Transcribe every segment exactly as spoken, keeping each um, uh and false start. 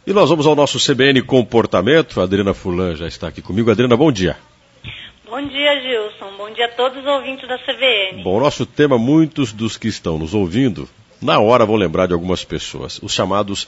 E nós vamos ao nosso C B N Comportamento. A Adriana Furlan já está aqui comigo. Adriana, bom dia. Bom dia, Gilson. Bom dia a todos os ouvintes da C B N. Bom, o nosso tema, muitos dos que estão nos ouvindo, na hora vão lembrar de algumas pessoas. Os chamados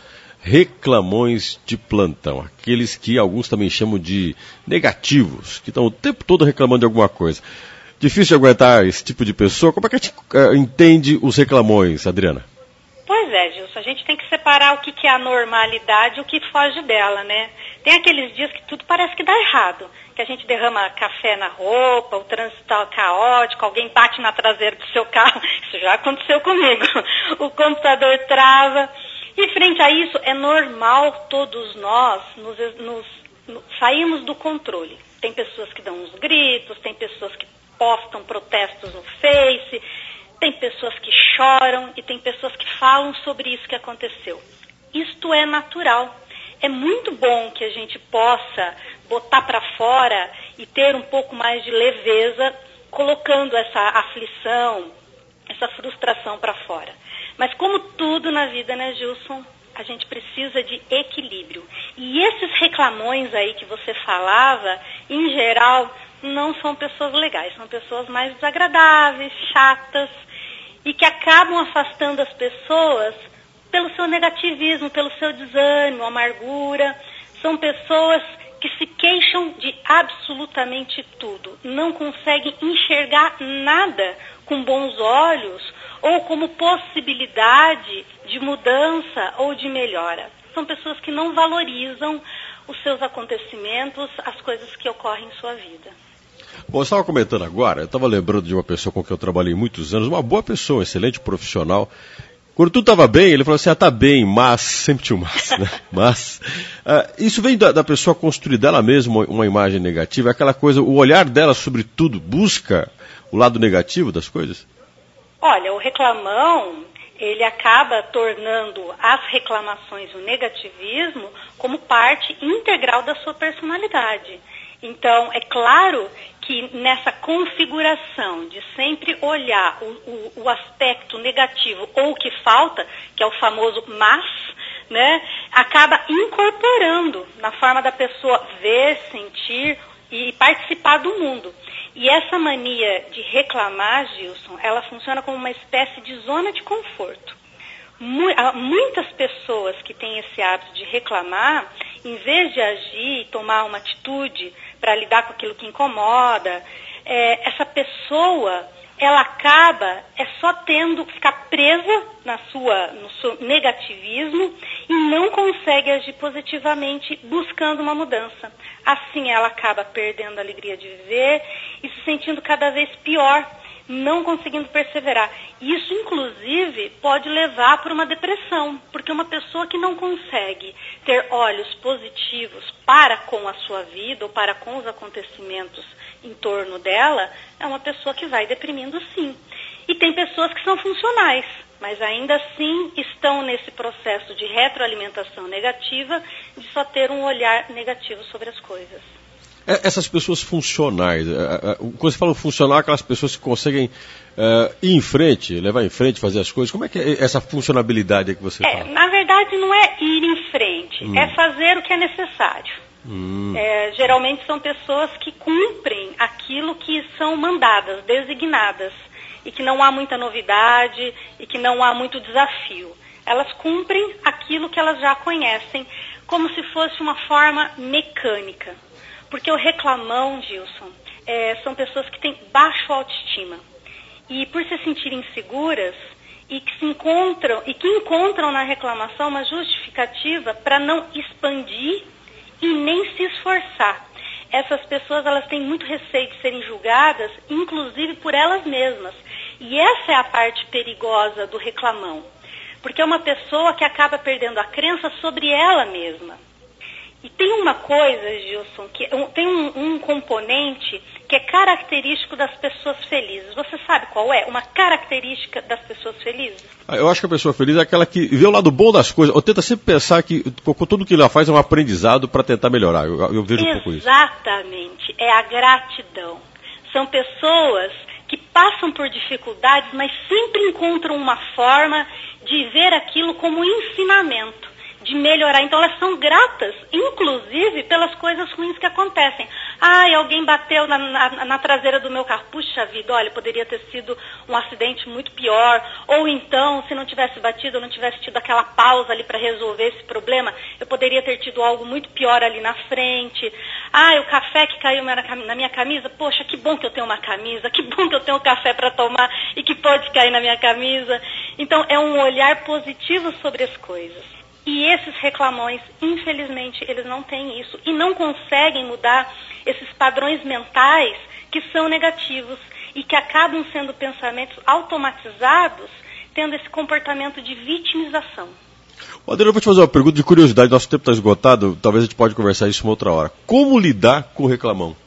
reclamões de plantão. Aqueles que alguns também chamam de negativos, que estão o tempo todo reclamando de alguma coisa. Difícil de aguentar esse tipo de pessoa. Como é que a gente uh, entende os reclamões, Adriana? Pois é, Gilson, a gente tem que separar o que, que é a normalidade e o que foge dela, né? Tem aqueles dias que tudo parece que dá errado, que a gente derrama café na roupa, o trânsito está caótico, alguém bate na traseira do seu carro, isso já aconteceu comigo, o computador trava. E frente a isso, é normal todos nós nos, nos, nos sairmos do controle. Tem pessoas que dão uns gritos, tem pessoas que postam protestos no Face, tem pessoas que choram e tem pessoas que falam sobre isso que aconteceu. Isto é natural. É muito bom que a gente possa botar para fora e ter um pouco mais de leveza, colocando essa aflição, essa frustração para fora. Mas como tudo na vida, né, Gilson, a gente precisa de equilíbrio. E esses reclamões aí que você falava, em geral, não são pessoas legais, são pessoas mais desagradáveis, chatas, e que acabam afastando as pessoas pelo seu negativismo, pelo seu desânimo, amargura. São pessoas que se queixam de absolutamente tudo, não conseguem enxergar nada com bons olhos ou como possibilidade de mudança ou de melhora. São pessoas que não valorizam os seus acontecimentos, as coisas que ocorrem em sua vida. Bom, eu estava comentando agora, eu estava lembrando de uma pessoa com quem eu trabalhei muitos anos, uma boa pessoa, um excelente profissional. Quando tudo estava bem, ele falou assim, ah, tá bem, mas, sempre tinha um mas, né? Mas, uh, isso vem da, da pessoa construir dela mesma uma, uma imagem negativa, aquela coisa, o olhar dela sobre tudo busca o lado negativo das coisas? Olha, o reclamão, ele acaba tornando as reclamações, o negativismo, como parte integral da sua personalidade. Então, é claro que nessa configuração de sempre olhar o, o, o aspecto negativo ou o que falta, que é o famoso mas, né, acaba incorporando na forma da pessoa ver, sentir e participar do mundo. E essa mania de reclamar, Gilson, ela funciona como uma espécie de zona de conforto. Muitas pessoas que têm esse hábito de reclamar, em vez de agir e tomar uma atitude para lidar com aquilo que incomoda, é, essa pessoa, ela acaba é só tendo, ficar presa na sua, no seu negativismo e não consegue agir positivamente buscando uma mudança. Assim ela acaba perdendo a alegria de viver e se sentindo cada vez pior, não conseguindo perseverar. Isso, inclusive, pode levar para uma depressão, porque uma pessoa que não consegue ter olhos positivos para com a sua vida ou para com os acontecimentos em torno dela, é uma pessoa que vai deprimindo, sim. E tem pessoas que são funcionais, mas ainda assim estão nesse processo de retroalimentação negativa, de só ter um olhar negativo sobre as coisas. Essas pessoas funcionais, quando você fala funcional, aquelas pessoas que conseguem uh, ir em frente, levar em frente, fazer as coisas, como é que é essa funcionabilidade que você é, fala? Na verdade não é ir em frente, hum. é fazer o que é necessário. Hum. É, geralmente são pessoas que cumprem aquilo que são mandadas, designadas, e que não há muita novidade e que não há muito desafio. Elas cumprem aquilo que elas já conhecem, como se fosse uma forma mecânica. Porque o reclamão, Gilson, é, são pessoas que têm baixa autoestima. E por se sentirem inseguras e que se encontram, e que encontram na reclamação uma justificativa para não expandir e nem se esforçar. Essas pessoas, elas têm muito receio de serem julgadas, inclusive por elas mesmas. E essa é a parte perigosa do reclamão. Porque é uma pessoa que acaba perdendo a crença sobre ela mesma. E tem uma coisa, Gilson, que tem um, um componente que é característico das pessoas felizes. Você sabe qual é? Uma característica das pessoas felizes? Eu acho que a pessoa feliz é aquela que vê o lado bom das coisas, ou tenta sempre pensar que tudo que ela faz é um aprendizado para tentar melhorar. Eu, eu vejo um pouco isso. Exatamente, é a gratidão. São pessoas que passam por dificuldades, mas sempre encontram uma forma de ver aquilo como um ensinamento, de melhorar. Então elas são gratas, inclusive, pelas coisas ruins que acontecem. Ah, alguém bateu na, na, na traseira do meu carro. Puxa vida, olha, poderia ter sido um acidente muito pior. Ou então, se não tivesse batido, eu não tivesse tido aquela pausa ali para resolver esse problema, eu poderia ter tido algo muito pior ali na frente. Ah, o café que caiu na minha camisa, poxa, que bom que eu tenho uma camisa, que bom que eu tenho café para tomar e que pode cair na minha camisa. Então, é um olhar positivo sobre as coisas. E esses reclamões, infelizmente, eles não têm isso e não conseguem mudar esses padrões mentais que são negativos e que acabam sendo pensamentos automatizados, tendo esse comportamento de vitimização. Adriana, eu vou te fazer uma pergunta de curiosidade, nosso tempo está esgotado, talvez a gente pode conversar isso uma outra hora. Como lidar com o reclamão?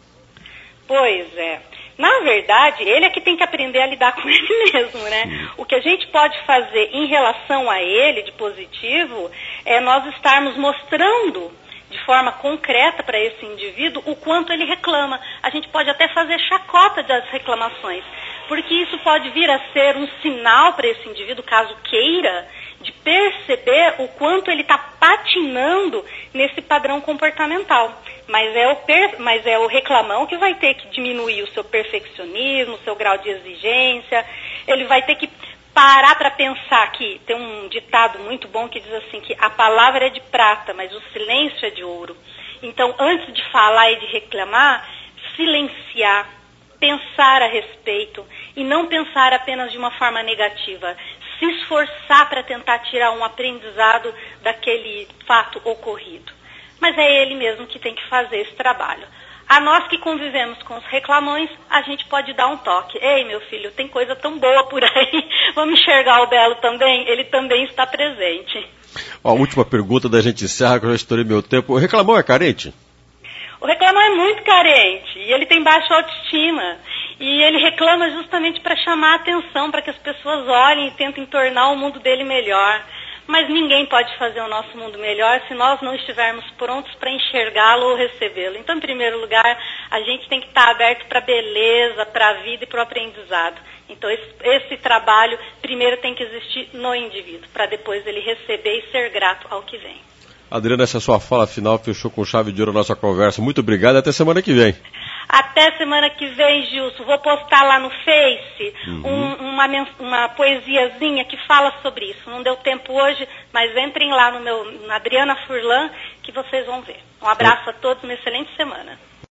Pois é. Na verdade, ele é que tem que aprender a lidar com ele mesmo, né? Sim. O que a gente pode fazer em relação a ele, de positivo, é nós estarmos mostrando de forma concreta para esse indivíduo o quanto ele reclama. A gente pode até fazer chacota das reclamações, porque isso pode vir a ser um sinal para esse indivíduo, caso queira, de perceber o quanto ele está patinando nesse padrão comportamental. Mas é, o per, mas é o reclamão que vai ter que diminuir o seu perfeccionismo, o seu grau de exigência. Ele vai ter que parar para pensar que tem um ditado muito bom que diz assim, que a palavra é de prata, mas o silêncio é de ouro. Então, antes de falar e de reclamar, silenciar, pensar a respeito e não pensar apenas de uma forma negativa. Se esforçar para tentar tirar um aprendizado daquele fato ocorrido. Mas é ele mesmo que tem que fazer esse trabalho. A nós que convivemos com os reclamões, a gente pode dar um toque. Ei, meu filho, tem coisa tão boa por aí, vamos enxergar o belo também? Ele também está presente. A última pergunta da gente encerra, que eu já estourei meu tempo. O reclamão é carente? O reclamão é muito carente, e ele tem baixa autoestima. E ele reclama justamente para chamar a atenção, para que as pessoas olhem e tentem tornar o mundo dele melhor. Mas ninguém pode fazer o nosso mundo melhor se nós não estivermos prontos para enxergá-lo ou recebê-lo. Então, em primeiro lugar, a gente tem que estar aberto para a beleza, para a vida e para o aprendizado. Então, esse, esse trabalho primeiro tem que existir no indivíduo, para depois ele receber e ser grato ao que vem. Adriana, essa sua fala final fechou com chave de ouro a nossa conversa. Muito obrigado e até semana que vem. Até semana que vem, Gilson. Vou postar lá no Face uhum. um, uma, uma poesiazinha que fala sobre isso. Não deu tempo hoje, mas entrem lá no meu, na Adriana Furlan, que vocês vão ver. Um abraço a todos, uma excelente semana.